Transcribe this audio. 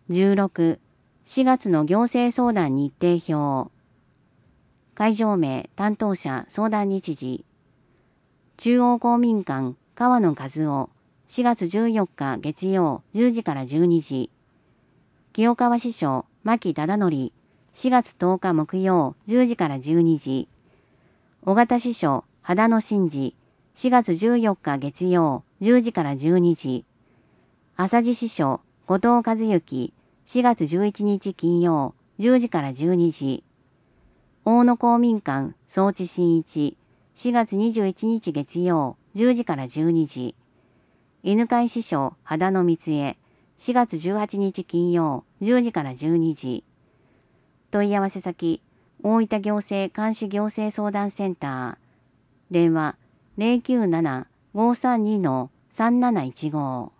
16、4月の行政相談日程表。会場名、担当者、相談日時。中央公民館、川野和夫、4月14日月曜10時から12時。清川支所、牧忠則、4月10日木曜10時から12時。小形支所、秦野真二、4月14日月曜10時から12時。浅地支所、後藤和幸、4月11日金曜10時から12時。大野公民館、総地真一、4月21日月曜10時から12時。犬飼支所、秦野光恵、4月18日金曜10時から12時。問い合わせ先、大分行政監視行政相談センター。電話 097-532-3715